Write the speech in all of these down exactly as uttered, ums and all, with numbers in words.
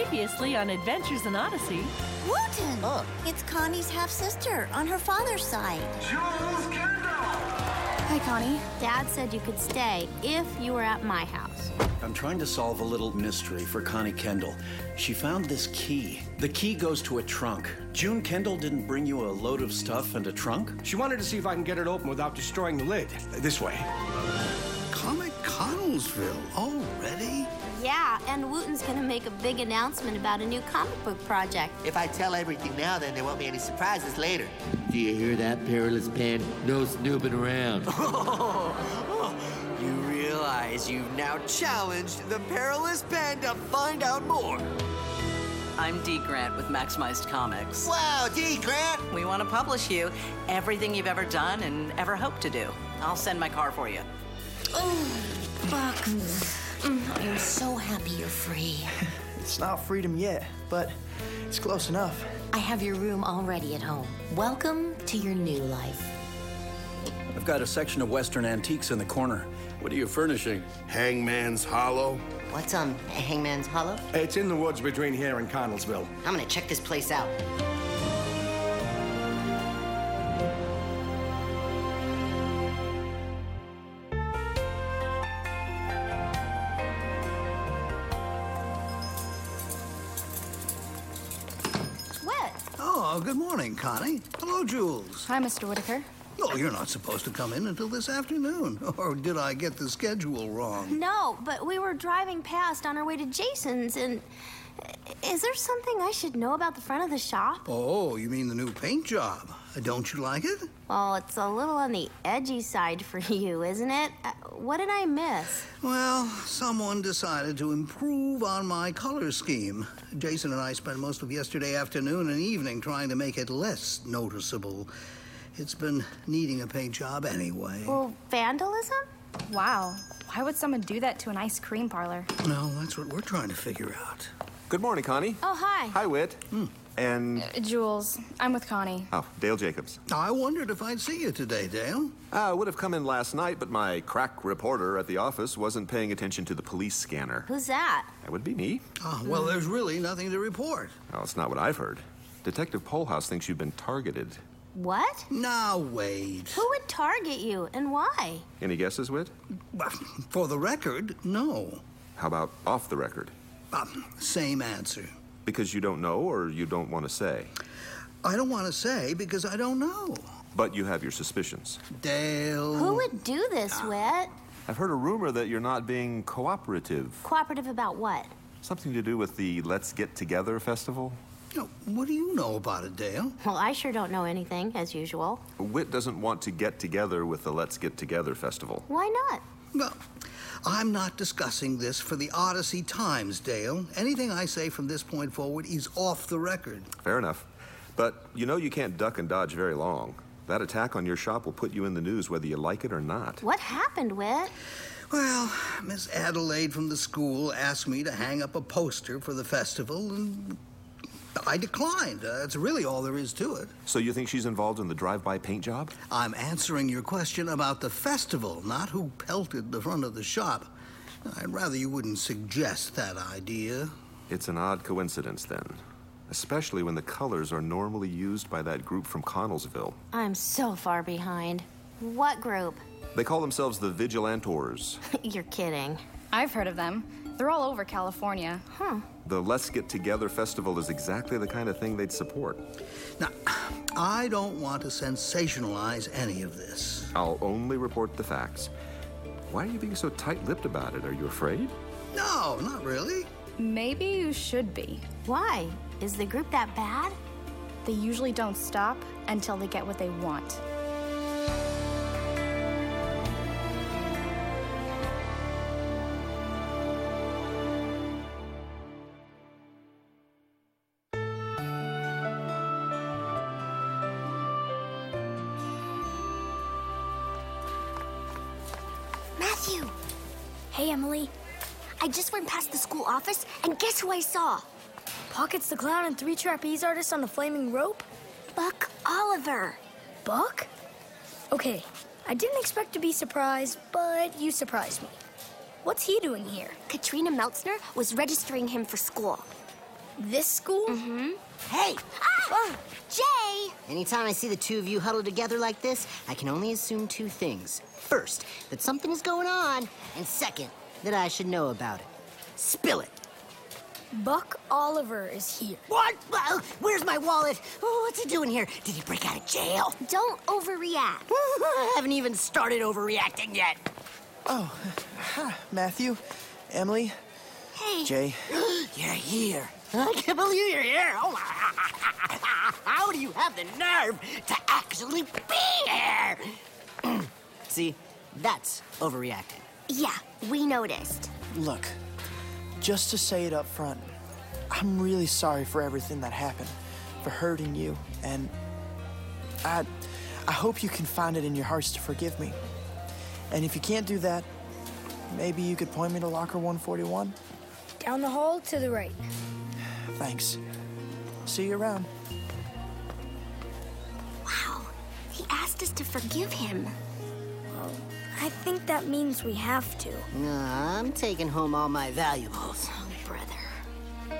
Previously on Adventures in Odyssey. Wooten! Oh. It's Connie's half-sister on her father's side. Jules Kendall! Hi, Connie. Dad said you could stay if you were at my house. I'm trying to solve a little mystery for Connie Kendall. She found this key. The key goes to a trunk. June Kendall didn't bring you a load of stuff and a trunk? She wanted to see if I can get it open without destroying the lid. This way. Comic Connellsville already? Yeah, and Wooten's gonna make a big announcement about a new comic book project. If I tell everything now, then there won't be any surprises later. Do you hear that, Perilous Pen? No snooping around. You realize you've now challenged the Perilous Pen to find out more. I'm D. Grant with Maximized Comics. Wow, D. Grant! We want to publish you everything you've ever done and ever hoped to do. I'll send my car for you. Oh, Buck. I am so happy you're free. It's not freedom yet, but it's close enough. I have your room already at home. Welcome to your new life. I've got a section of Western antiques in the corner. What are you furnishing? Hangman's Hollow. What's um Hangman's Hollow? It's in the woods between here and Connellsville. I'm gonna check this place out. Oh, good morning, Connie. Hello, Jules. Hi, Mister Whitaker. Oh, you're not supposed to come in until this afternoon. Or did I get the schedule wrong? No, but we were driving past on our way to Jason's, and is there something I should know about the front of the shop? Oh, you mean the new paint job? Don't you like it? Well, it's a little on the edgy side for you, isn't it? Uh, what did I miss? Well, someone decided to improve on my color scheme. Jason and I spent most of yesterday afternoon and evening trying to make it less noticeable. It's been needing a paint job anyway. Well, vandalism? Wow. Why would someone do that to an ice cream parlor? No, that's what we're trying to figure out. Good morning, Connie. Oh, hi. Hi, Whit. Hmm. And... Uh, Jules, I'm with Connie. Oh, Dale Jacobs. I wondered if I'd see you today, Dale. I would have come in last night, but my crack reporter at the office wasn't paying attention to the police scanner. Who's that? That would be me. Oh, well, Mm. there's really nothing to report. Oh, it's not what I've heard. Detective Polhouse thinks you've been targeted. What? Now, wait. Who would target you, and why? Any guesses, Whit? For the record, no. How about off the record? Um, same answer. Because you don't know, or you don't want to say? I don't want to say because I don't know. But you have your suspicions. Dale... Who would do this, Whit? I've heard a rumor that you're not being cooperative. Cooperative about what? Something to do with the Let's Get Together festival? No, what do you know about it, Dale? Well, I sure don't know anything, as usual. Whit doesn't want to get together with the Let's Get Together festival. Why not? No, I'm not discussing this for the Odyssey Times, Dale. Anything I say from this point forward is off the record. Fair enough. But you know you can't duck and dodge very long. That attack on your shop will put you in the news whether you like it or not. What happened, Whit? Well, Miss Adelaide from the school asked me to hang up a poster for the festival, and I declined. Uh, that's really all there is to it. So you think she's involved in the drive-by paint job? I'm answering your question about the festival, not who pelted the front of the shop. I'd rather you wouldn't suggest that idea. It's an odd coincidence, then. Especially when the colors are normally used by that group from Connellsville. I'm so far behind. What group? They call themselves the Vigilantors. You're kidding. I've heard of them. They're all over California. Huh. The Let's Get Together festival is exactly the kind of thing they'd support. Now, I don't want to sensationalize any of this. I'll only report the facts. Why are you being so tight-lipped about it? Are you afraid? No, not really. Maybe you should be. Why? Is the group that bad? They usually don't stop until they get what they want. Matthew! Hey, Emily. I just went past the school office, and guess who I saw? Pockets the Clown and three trapeze artists on the flaming rope? Buck Oliver. Buck? Okay, I didn't expect to be surprised, but you surprised me. What's he doing here? Katrina Meltzner was registering him for school. This school? Mm-hmm. Hey! Ah! Jay! Anytime I see the two of you huddled together like this, I can only assume two things. First, that something is going on, and second, that I should know about it. Spill it. Buck Oliver is here. What? Well, where's my wallet? Oh, what's he doing here? Did he break out of jail? Don't overreact. I haven't even started overreacting yet. Oh, hi, Matthew, Emily, Hey. Jay. You're here. I can't believe you're here. Oh my. How do you have the nerve to actually be here? See, that's overreacting. Yeah, we noticed. Look, just to say it up front, I'm really sorry for everything that happened, for hurting you, and I, I hope you can find it in your hearts to forgive me. And if you can't do that, maybe you could point me to locker one forty-one? Down the hall to the right. Thanks. See you around. Wow, he asked us to forgive him. Well, I think that means we have to. Nah, I'm taking home all my valuables. Oh, brother.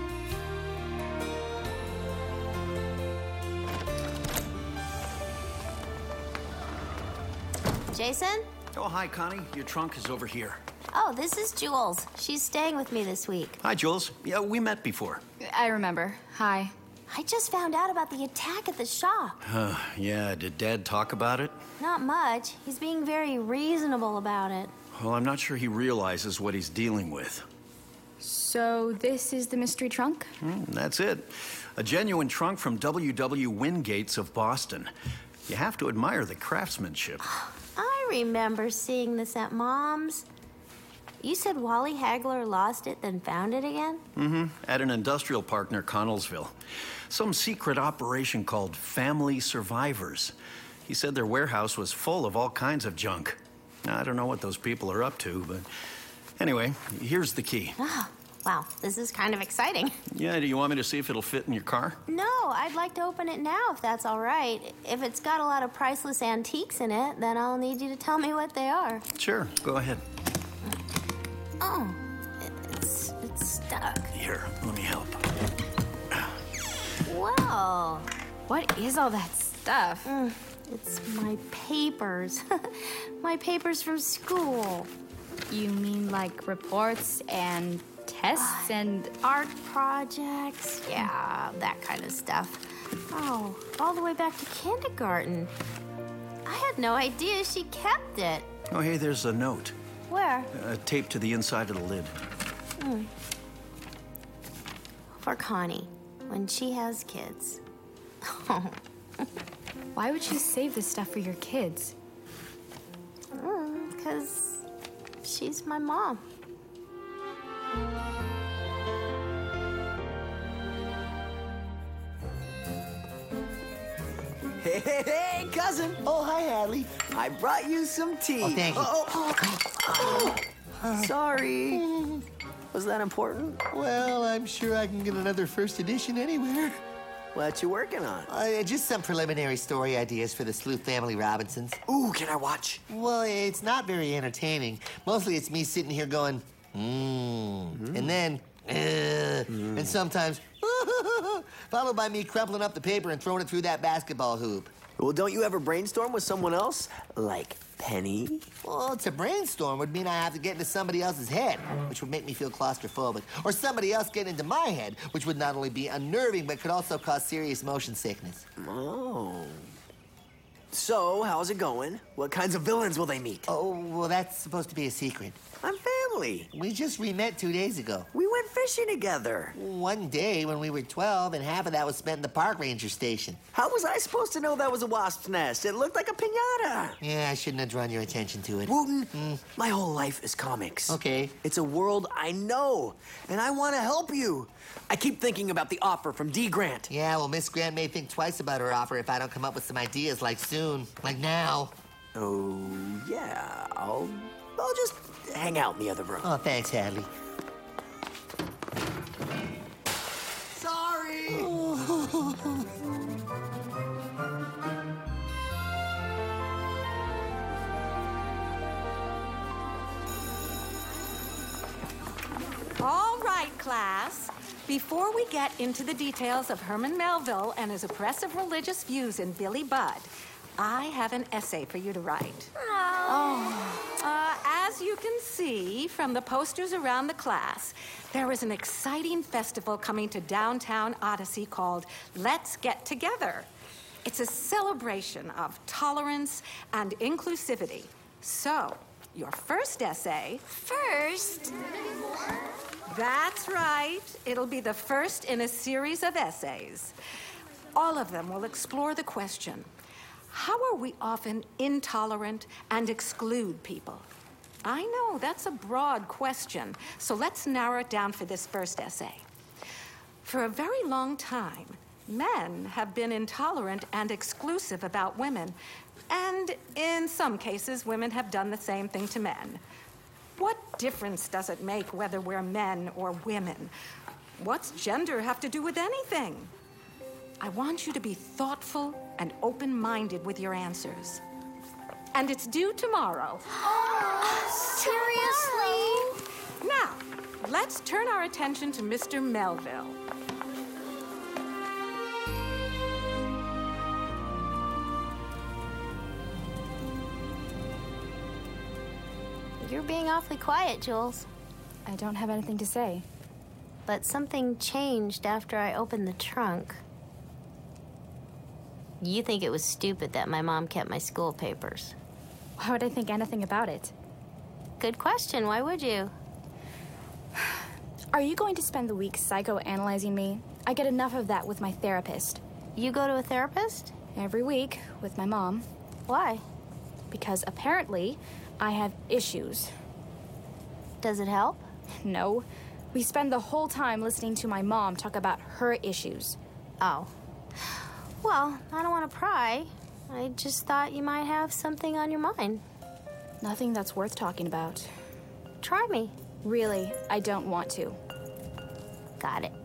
Jason? Oh, hi, Connie. Your trunk is over here. Oh, this is Jules. She's staying with me this week. Hi, Jules. Yeah, we met before. I remember. Hi. I just found out about the attack at the shop. Uh, yeah, did Dad talk about it? Not much. He's being very reasonable about it. Well, I'm not sure he realizes what he's dealing with. So this is the mystery trunk? Mm, that's it. A genuine trunk from W W Wingates of Boston. You have to admire the craftsmanship. I remember seeing this at Mom's. You said Wally Hagler lost it, then found it again? Mm-hmm. At an industrial park near Connellsville. Some secret operation called Family Survivors. He said their warehouse was full of all kinds of junk. I don't know what those people are up to, but anyway, here's the key. Oh, wow, this is kind of exciting. Yeah, do you want me to see if it'll fit in your car? No, I'd like to open it now if that's all right. If it's got a lot of priceless antiques in it, then I'll need you to tell me what they are. Sure, go ahead. Oh, it's, it's stuck. Here, let me help. Whoa. What is all that stuff? Mm, it's my papers. My papers from school. You mean like reports and tests and... Art projects. Yeah, that kind of stuff. Oh, all the way back to kindergarten. I had no idea she kept it. Oh, hey, there's a note. Where? Uh, taped to the inside of the lid. Mm. For Connie, when she has kids. Why would you save this stuff for your kids? Because she's my mom. Hey, hey, hey, cousin. Oh, hi, Hadley. I brought you some tea. Oh, thank you. Oh, oh, oh. Sorry. Was that important? Well, I'm sure I can get another first edition anywhere. What you working on? Uh, just some preliminary story ideas for the Sleuth Family Robinsons. Ooh, can I watch? Well, it's not very entertaining. Mostly it's me sitting here going, mmm, mm. and then, uh, mm. and sometimes, followed by me crumpling up the paper and throwing it through that basketball hoop. Well, don't you ever brainstorm with someone else? Like Penny? Well, to brainstorm would mean I have to get into somebody else's head, which would make me feel claustrophobic. Or somebody else get into my head, which would not only be unnerving, but could also cause serious motion sickness. Oh. So, how's it going? What kinds of villains will they meet? Oh, well, that's supposed to be a secret. I'm family. We just re-met two days ago. We went fishing together. One day when we were twelve, and half of that was spent in the park ranger station. How was I supposed to know that was a wasp's nest? It looked like a piñata. Yeah, I shouldn't have drawn your attention to it. Wooten, mm. my whole life is comics. Okay. It's a world I know, and I want to help you. I keep thinking about the offer from Dee Grant. Yeah, well, Miss Grant may think twice about her offer if I don't come up with some ideas like soon, like now. Oh, yeah, I'll, I'll just hang out in the other room. Oh, thanks, Hadley. Sorry! All right, class. Before we get into the details of Herman Melville and his oppressive religious views in Billy Budd, I have an essay for you to write. Oh. Uh, as you can see from the posters around the class, there is an exciting festival coming to downtown Odyssey called Let's Get Together. It's a celebration of tolerance and inclusivity. So, your first essay... First? That's right. It'll be the first in a series of essays. All of them will explore the question, how are we often intolerant and exclude people? I know, that's a broad question, so let's narrow it down for this first essay. For a very long time, men have been intolerant and exclusive about women, and in some cases, women have done the same thing to men. What difference does it make whether we're men or women? What's gender have to do with anything? I want you to be thoughtful and open-minded with your answers. And it's due tomorrow. Oh, seriously? Now, let's turn our attention to Mister Melville. You're being awfully quiet, Jules. I don't have anything to say. But something changed after I opened the trunk. You think it was stupid that my mom kept my school papers? Why would I think anything about it? Good question. Why would you? Are you going to spend the week psychoanalyzing me? I get enough of that with my therapist. You go to a therapist? Every week, with my mom. Why? Because apparently, I have issues. Does it help? No. We spend the whole time listening to my mom talk about her issues. Oh. Well, I don't want to pry. I just thought you might have something on your mind. Nothing that's worth talking about. Try me. Really, I don't want to. Got it.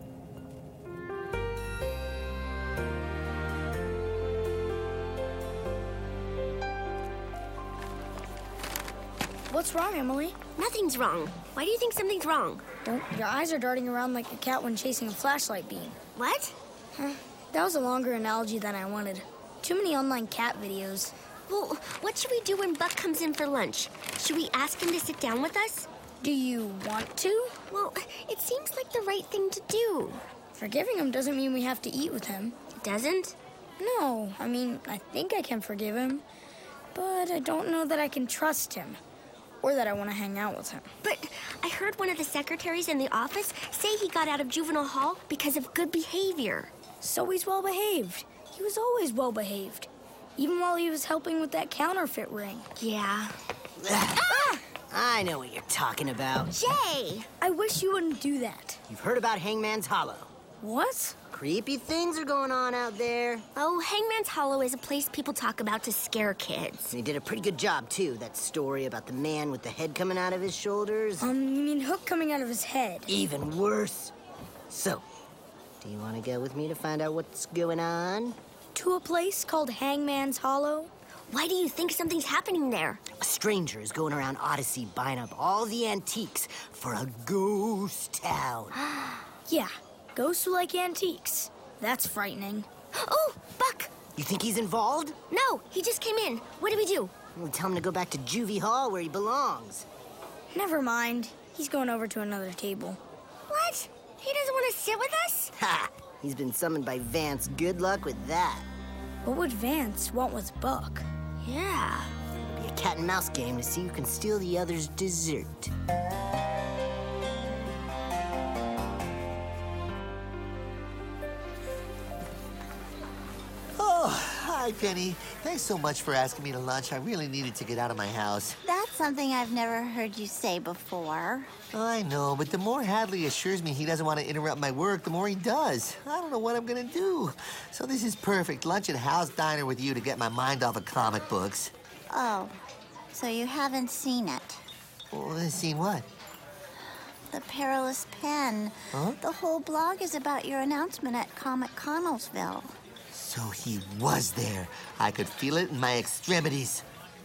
What's wrong, Emily? Nothing's wrong. Why do you think something's wrong? Well, your eyes are darting around like a cat when chasing a flashlight beam. What? Huh, that was a longer analogy than I wanted. Too many online cat videos. Well, what should we do when Buck comes in for lunch? Should we ask him to sit down with us? Do you want to? Well, it seems like the right thing to do. Forgiving him doesn't mean we have to eat with him. It doesn't? No, I mean, I think I can forgive him. But I don't know that I can trust him. Or that I want to hang out with him. But I heard one of the secretaries in the office say he got out of juvenile hall because of good behavior. So he's well behaved. He was always well behaved. Even while he was helping with that counterfeit ring. Yeah. Ah! I know what you're talking about. Jay! I wish you wouldn't do that. You've heard about Hangman's Hollow. What? Creepy things are going on out there. Oh, Hangman's Hollow is a place people talk about to scare kids. And he did a pretty good job, too. That story about the man with the head coming out of his shoulders. Um, you mean hook coming out of his head? Even worse. So, do you want to go with me to find out what's going on? To a place called Hangman's Hollow? Why do you think something's happening there? A stranger is going around Odyssey buying up all the antiques for a ghost town. Yeah. Ghosts who like antiques. That's frightening. Oh, Buck! You think he's involved? No, he just came in. What do we do? We'll tell him to go back to Juvie Hall where he belongs. Never mind. He's going over to another table. What? He doesn't want to sit with us? Ha! He's been summoned by Vance. Good luck with that. What would Vance want with Buck? Yeah. It'll be a cat and mouse game to see who can steal the other's dessert. Hi, Penny. Thanks so much for asking me to lunch. I really needed to get out of my house. That's something I've never heard you say before. I know, but the more Hadley assures me he doesn't want to interrupt my work, the more he does. I don't know what I'm going to do. So this is perfect. Lunch at Hal's Diner with you to get my mind off of comic books. Oh, so you haven't seen it? Well, seen what? The Perilous Pen. Huh? The whole blog is about your announcement at Comic Connellsville. So he was there. I could feel it in my extremities.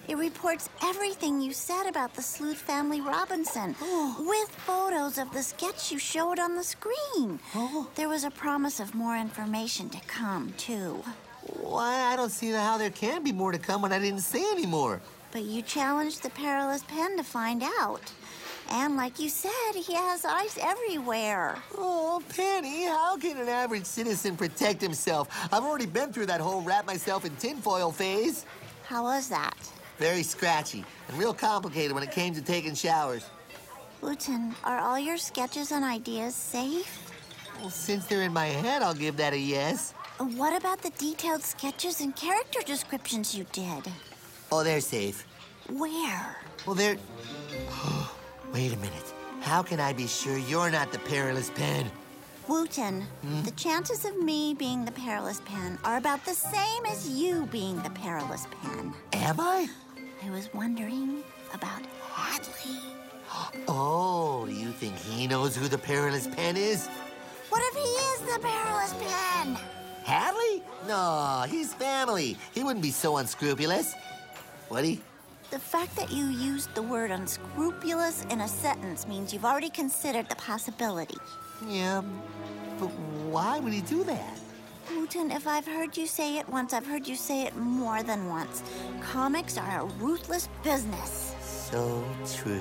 It reports everything you said about the Sleuth Family Robinson, with photos of the sketch you showed on the screen. Oh. There was a promise of more information to come, too. Why, I don't see how there can be more to come when I didn't say any more. But you challenged the Perilous Pen to find out. And like you said, he has eyes everywhere. Oh, Penny, how can an average citizen protect himself? I've already been through that whole wrap myself in tinfoil phase. How was that? Very scratchy and real complicated when it came to taking showers. Wooten, are all your sketches and ideas safe? Well, since they're in my head, I'll give that a yes. What about the detailed sketches and character descriptions you did? Oh, they're safe. Where? Well, they're... Wait a minute. How can I be sure you're not the Perilous Pen? Wooten, hmm? The chances of me being the Perilous Pen are about the same as you being the Perilous Pen. Am I? I was wondering about Hadley. Oh, you think he knows who the Perilous Pen is? What if he is the Perilous Pen? Hadley? No, he's family. He wouldn't be so unscrupulous. Would he? The fact that you used the word unscrupulous in a sentence means you've already considered the possibility. Yeah, but why would he do that? Wooten, if I've heard you say it once, I've heard you say it more than once. Comics are a ruthless business. So true.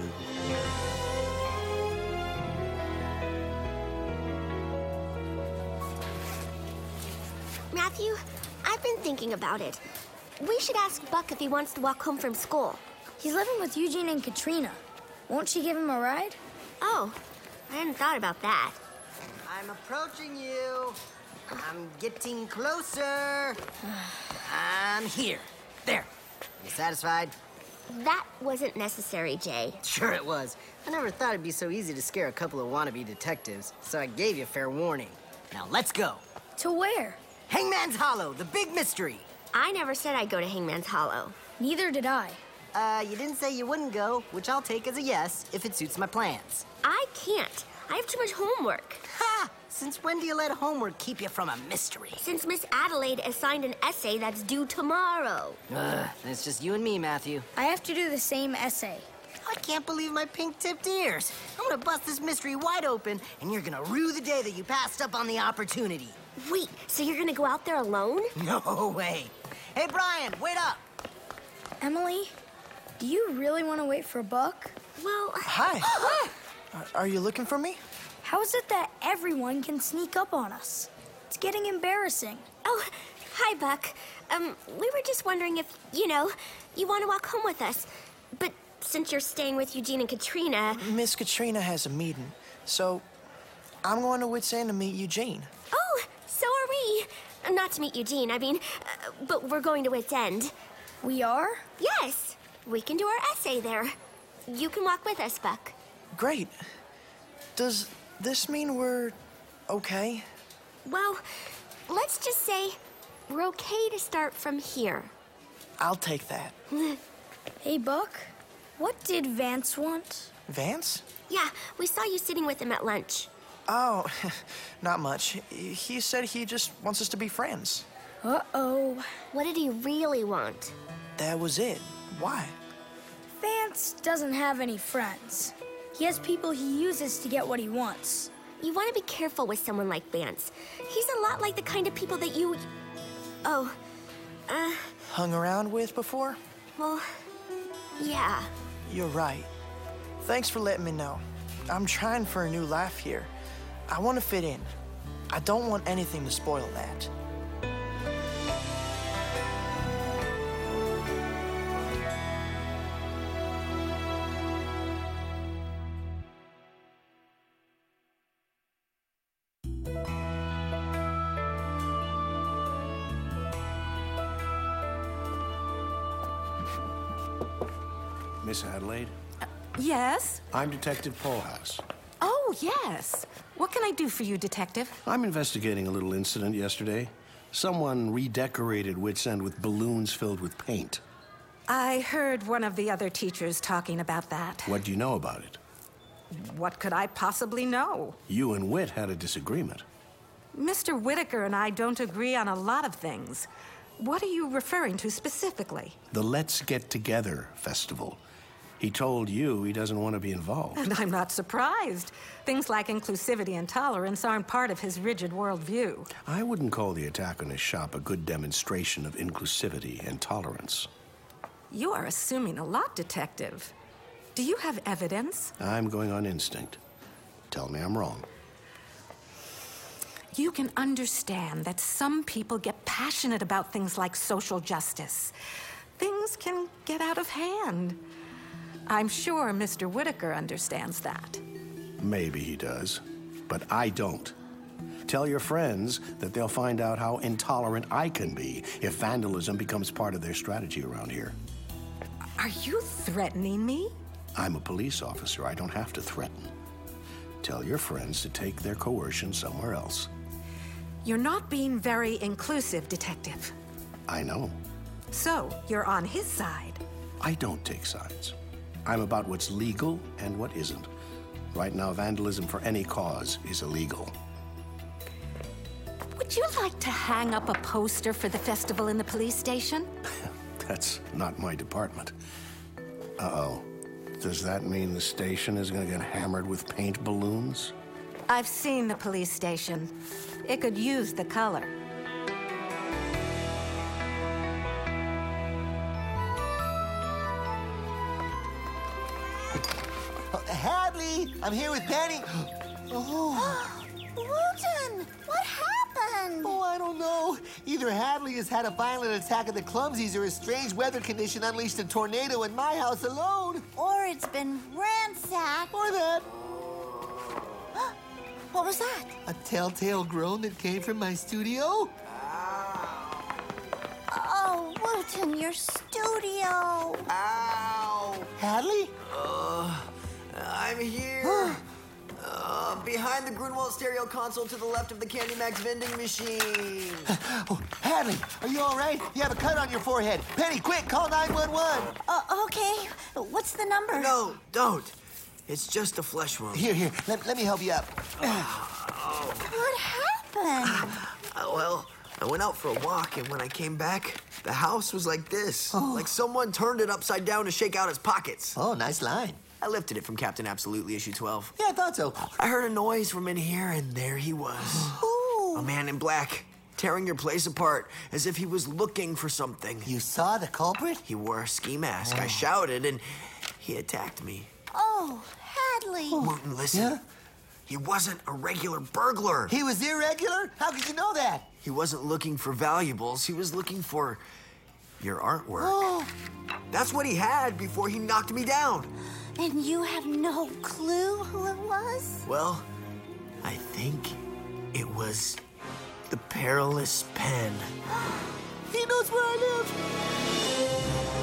Matthew, I've been thinking about it. We should ask Buck if he wants to walk home from school. He's living with Eugene and Katrina. Won't she give him a ride? Oh, I hadn't thought about that. I'm approaching you. I'm getting closer. I'm here. There. You satisfied? That wasn't necessary, Jay. Sure it was. I never thought it'd be so easy to scare a couple of wannabe detectives, so I gave you fair warning. Now let's go. To where? Hangman's Hollow, the big mystery. I never said I'd go to Hangman's Hollow. Neither did I. Uh, you didn't say you wouldn't go, which I'll take as a yes if it suits my plans. I can't. I have too much homework. Ha! Since when do you let homework keep you from a mystery? Since Miss Adelaide assigned an essay that's due tomorrow. Ugh, it's just you and me, Matthew. I have to do the same essay. I can't believe my pink-tipped ears. I'm gonna bust this mystery wide open, and you're gonna rue the day that you passed up on the opportunity. Wait, so you're gonna go out there alone? No way. Hey, Brian, wait up. Emily, do you really want to wait for Buck? Well... Hi. uh, are you looking for me? How is it that everyone can sneak up on us? It's getting embarrassing. Oh, hi, Buck. Um, we were just wondering if, you know, you want to walk home with us. But since you're staying with Eugene and Katrina... Miss Katrina has a meeting, so I'm going to Wits End to meet Eugene. Oh, so are we. Not to meet Eugene, I mean, uh, but we're going to Wits End. We are? Yes. We can do our essay there. You can walk with us, Buck. Great. Does this mean we're okay? Well, let's just say we're okay to start from here. I'll take that. Hey, Buck, what did Vance want? Vance? Yeah, we saw you sitting with him at lunch. Oh, not much. He said he just wants us to be friends. Uh-oh. What did he really want? That was it. Why? Vance doesn't have any friends. He has people he uses to get what he wants. You want to be careful with someone like Vance. He's a lot like the kind of people that you... Oh, uh... Hung around with before? Well, yeah. You're right. Thanks for letting me know. I'm trying for a new life here. I want to fit in. I don't want anything to spoil that. Miss Adelaide? Uh, yes? I'm Detective Polhouse. Oh, yes. What can I do for you, Detective? I'm investigating a little incident yesterday. Someone redecorated Wits End with balloons filled with paint. I heard one of the other teachers talking about that. What do you know about it? What could I possibly know? You and Whit had a disagreement. Mister Whitaker and I don't agree on a lot of things. What are you referring to specifically? The Let's Get Together festival. He told you he doesn't want to be involved. And I'm not surprised. Things like inclusivity and tolerance aren't part of his rigid worldview. I wouldn't call the attack on his shop a good demonstration of inclusivity and tolerance. You are assuming a lot, Detective. Do you have evidence? I'm going on instinct. Tell me I'm wrong. You can understand that some people get passionate about things like social justice. Things can get out of hand. I'm sure Mister Whitaker understands that. Maybe he does, but I don't. Tell your friends that they'll find out how intolerant I can be if vandalism becomes part of their strategy around here. Are you threatening me? I'm a police officer. I don't have to threaten. Tell your friends to take their coercion somewhere else. You're not being very inclusive, Detective. I know. So, you're on his side. I don't take sides. I'm about what's legal and what isn't. Right now, vandalism for any cause is illegal. Would you like to hang up a poster for the festival in the police station? That's not my department. Uh-oh. Does that mean the station is going to get hammered with paint balloons? I've seen the police station. It could use the color. Oh, Hadley, I'm here with Penny. Oh. Wooten, what happened? Oh, I don't know. Either Hadley has had a violent attack of the clumsies or a strange weather condition unleashed a tornado in my house alone. Or it's been ransacked. Or that. What was that? A telltale groan that came from my studio? Oh, Wooten, your studio. Ow! Hadley? Uh, I'm here. uh, behind the Grunwald stereo console to the left of the Candy Max vending machine. Oh, Hadley, are you all right? You have a cut on your forehead. Penny, quick, call nine one one. Uh, okay. What's the number? No, don't. It's just a flesh wound. Here, here, let, let me help you up. Oh. What happened? Uh, well, I went out for a walk, and when I came back, the house was like this. Oh. Like someone turned it upside down to shake out his pockets. Oh, nice line. I lifted it from Captain Absolutely, issue twelve. Yeah, I thought so. I heard a noise from in here, and there he was. Ooh. A man in black, tearing your place apart, as if he was looking for something. You saw the culprit? He wore a ski mask. Oh. I shouted, and he attacked me. Oh, Hadley. Wooten, listen. Yeah? He wasn't a regular burglar. He was irregular? How could you know that? He wasn't looking for valuables. He was looking for your artwork. Oh. That's what he had before he knocked me down. And you have no clue who it was? Well, I think it was the Perilous Pen. He knows where I live.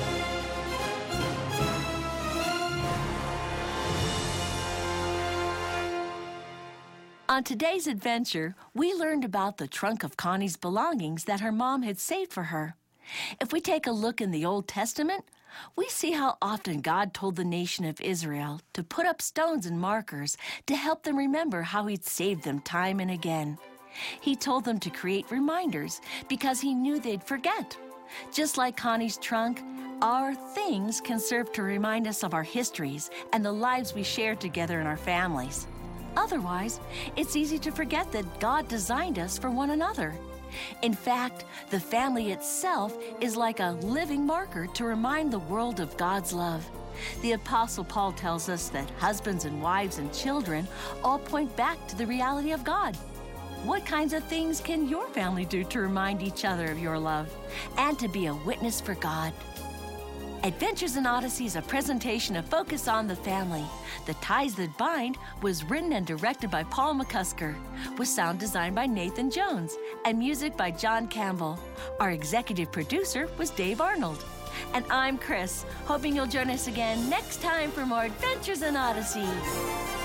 On today's adventure, we learned about the trunk of Connie's belongings that her mom had saved for her. If we take a look in the Old Testament, we see how often God told the nation of Israel to put up stones and markers to help them remember how he'd saved them time and again. He told them to create reminders because he knew they'd forget. Just like Connie's trunk, our things can serve to remind us of our histories and the lives we shared together in our families. Otherwise, it's easy to forget that God designed us for one another. In fact, the family itself is like a living marker to remind the world of God's love. The Apostle Paul tells us that husbands and wives and children all point back to the reality of God. What kinds of things can your family do to remind each other of your love and to be a witness for God? Adventures in Odyssey is a presentation of Focus on the Family. The Ties That Bind was written and directed by Paul McCusker, with sound designed by Nathan Jones, and music by John Campbell. Our executive producer was Dave Arnold. And I'm Chris, hoping you'll join us again next time for more Adventures in Odyssey.